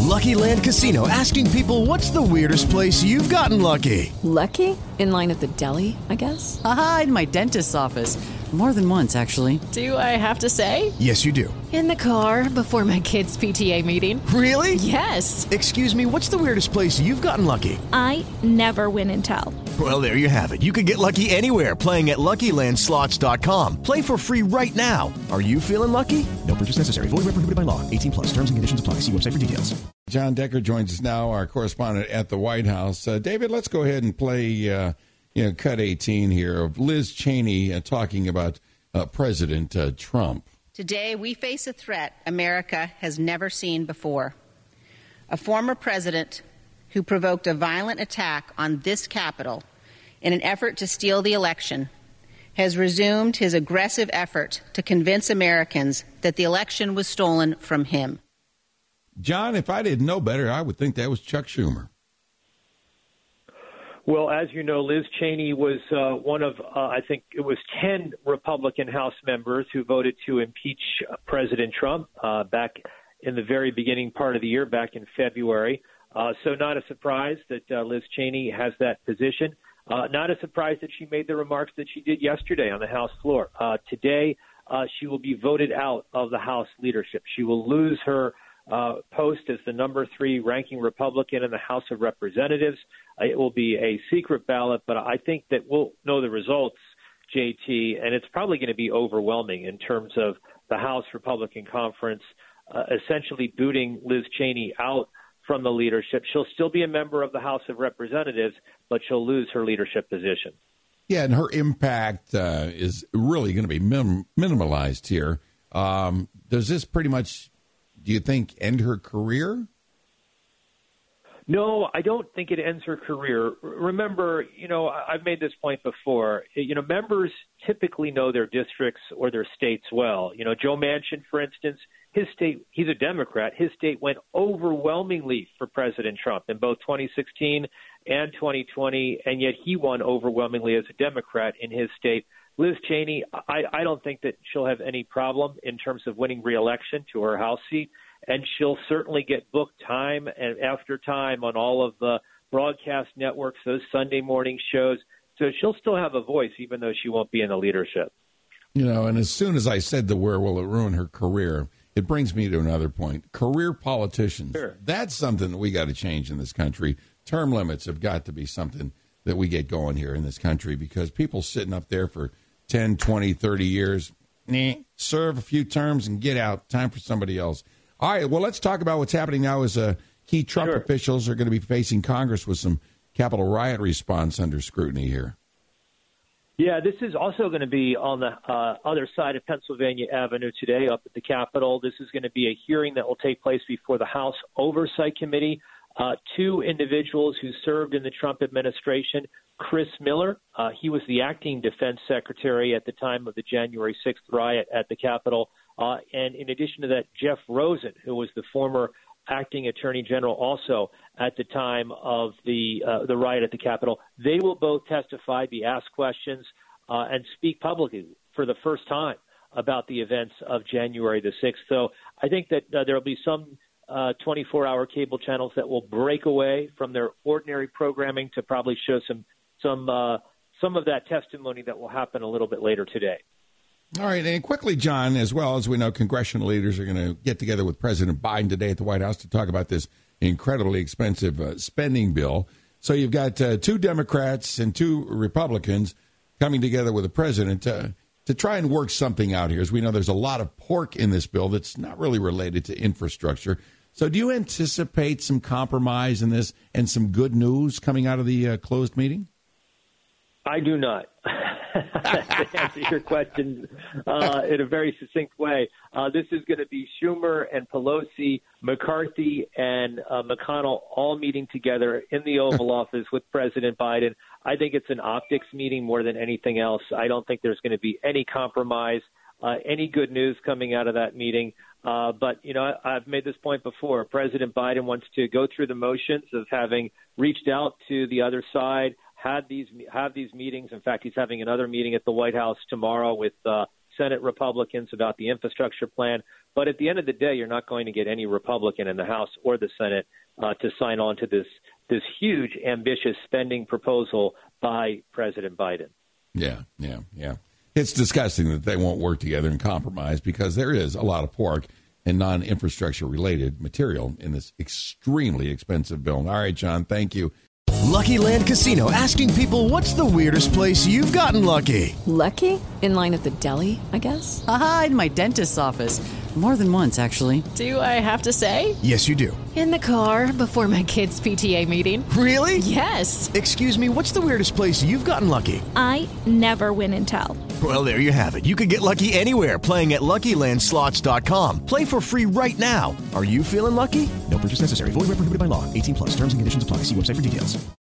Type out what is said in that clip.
Lucky Land Casino, asking people, what's the weirdest place you've gotten lucky? Lucky? In line at the deli, I guess? Aha, in my dentist's office. More than once, actually. Do I have to say? Yes, you do. In the car before my kids' PTA meeting. Really? Yes. Excuse me, what's the weirdest place you've gotten lucky? I never win and tell. Well, there you have it. You can get lucky anywhere, playing at LuckyLandSlots.com. Play for free right now. Are you feeling lucky? No purchase necessary. Void where prohibited by law. 18 plus. Terms and conditions apply. See website for details. John Decker joins us now, our correspondent at the White House. David, let's go ahead and play cut 18 here of Liz Cheney talking about President Trump. Today, we face a threat America has never seen before. A former president who provoked a violent attack on this Capitol in an effort to steal the election has resumed his aggressive effort to convince Americans that the election was stolen from him. John, if I didn't know better, I would think that was Chuck Schumer. Well, as you know, Liz Cheney was one of, I think it was 10 Republican House members who voted to impeach President Trump back in the very beginning part of the year, back in February. So not a surprise that Liz Cheney has that position. Not a surprise that she made the remarks that she did yesterday on the House floor. Today, she will be voted out of the House leadership. She will lose her post as the number 3 ranking Republican in the House of Representatives. It will be a secret ballot, but I think that we'll know the results, JT, and it's probably going to be overwhelming in terms of the House Republican Conference essentially booting Liz Cheney out from the leadership. She'll still be a member of the House of Representatives, but she'll lose her leadership position. Yeah, and her impact is really going to be minimalized here. Does this pretty much, do you think, end her career? No, I don't think it ends her career. Remember, I've made this point before. Members typically know their districts or their states well. Joe Manchin, for instance, his state, he's a Democrat. His state went overwhelmingly for President Trump in both 2016 and 2020, and yet he won overwhelmingly as a Democrat in his state. Liz Cheney, I don't think that she'll have any problem in terms of winning re-election to her House seat, and she'll certainly get booked time and after time on all of the broadcast networks, those Sunday morning shows. So she'll still have a voice, even though she won't be in the leadership. And as soon as I said the word, will it ruin her career, it brings me to another point. Career politicians, Sure. That's something that we got to change in this country. Term limits have got to be something that we get going here in this country, because people sitting up there for 10, 20, 30 years, serve a few terms and get out. Time for somebody else. All right, well, let's talk about what's happening now as key Trump officials are going to be facing Congress with some Capitol riot response under scrutiny here. Yeah, this is also going to be on the other side of Pennsylvania Avenue today up at the Capitol. This is going to be a hearing that will take place before the House Oversight Committee. 2 individuals who served in the Trump administration, Chris Miller, he was the acting defense secretary at the time of the January 6th riot at the Capitol. And in addition to that, Jeff Rosen, who was the former acting attorney general also at the time of the riot at the Capitol. They will both testify, be asked questions, and speak publicly for the first time about the events of January the 6th. So I think that there will be some 24-hour cable channels that will break away from their ordinary programming to probably show some of that testimony that will happen a little bit later today. All right, and quickly, John, as well as we know, congressional leaders are going to get together with President Biden today at the White House to talk about this incredibly expensive spending bill. So you've got 2 Democrats and 2 Republicans coming together with the president to try and work something out here. As we know, there's a lot of pork in this bill that's not really related to infrastructure. So do you anticipate some compromise in this and some good news coming out of the closed meeting? I do not. To answer your question in a very succinct way, this is going to be Schumer and Pelosi, McCarthy and McConnell all meeting together in the Oval Office with President Biden. I think it's an optics meeting more than anything else. I don't think there's going to be any compromise, any good news coming out of that meeting. But, I've made this point before. President Biden wants to go through the motions of having reached out to the other side, have these meetings. In fact, he's having another meeting at the White House tomorrow with Senate Republicans about the infrastructure plan. But at the end of the day, you're not going to get any Republican in the House or the Senate to sign on to this huge, ambitious spending proposal by President Biden. Yeah. It's disgusting that they won't work together and compromise because there is a lot of pork and non-infrastructure related material in this extremely expensive bill. All right, John, thank you. Lucky Land Casino, asking people, what's the weirdest place you've gotten lucky? Lucky? In line at the deli, I guess? Aha, in my dentist's office. More than once, actually. Do I have to say? Yes, you do. In the car before my kids' PTA meeting. Really? Yes. Excuse me, what's the weirdest place you've gotten lucky? I never win and tell. Well, there you have it. You can get lucky anywhere, playing at LuckyLandSlots.com. Play for free right now. Are you feeling lucky? No purchase necessary. Void where prohibited by law. 18+. Terms and conditions apply. See website for details.